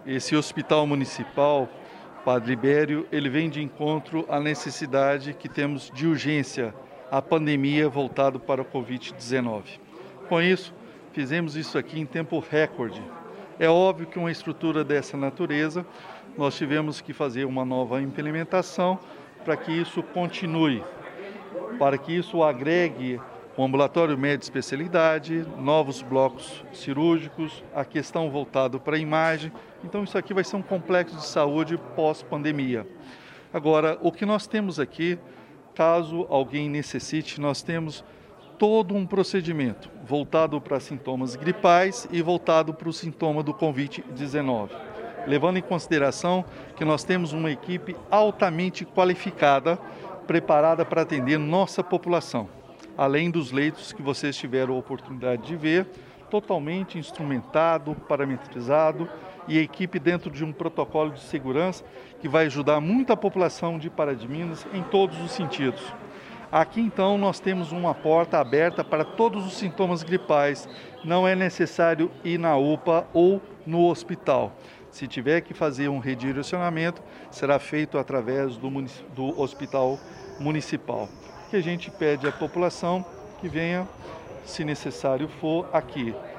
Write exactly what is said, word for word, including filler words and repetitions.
Esse hospital municipal, Padre Libério, ele vem de encontro à necessidade que temos de urgência, a pandemia voltada para o covid dezenove. Com isso, fizemos isso aqui em tempo recorde. É óbvio que uma estrutura dessa natureza, nós tivemos que fazer uma nova implementação para que isso continue, para que isso agregue o ambulatório médio de especialidade, novos blocos cirúrgicos, a questão voltada para a imagem. Então isso aqui vai ser um complexo de saúde pós-pandemia. Agora, o que nós temos aqui, caso alguém necessite, nós temos todo um procedimento voltado para sintomas gripais e voltado para o sintoma do covid dezenove. Levando em consideração que nós temos uma equipe altamente qualificada, preparada para atender nossa população. Além dos leitos que vocês tiveram a oportunidade de ver, totalmente instrumentado, parametrizado e a equipe dentro de um protocolo de segurança que vai ajudar muito a população de Pará de Minas em todos os sentidos. Aqui então nós temos uma porta aberta para todos os sintomas gripais, não é necessário ir na U P A ou no hospital. Se tiver que fazer um redirecionamento, será feito através do, do hospital municipal. Que a gente pede à população que venha, se necessário for, aqui.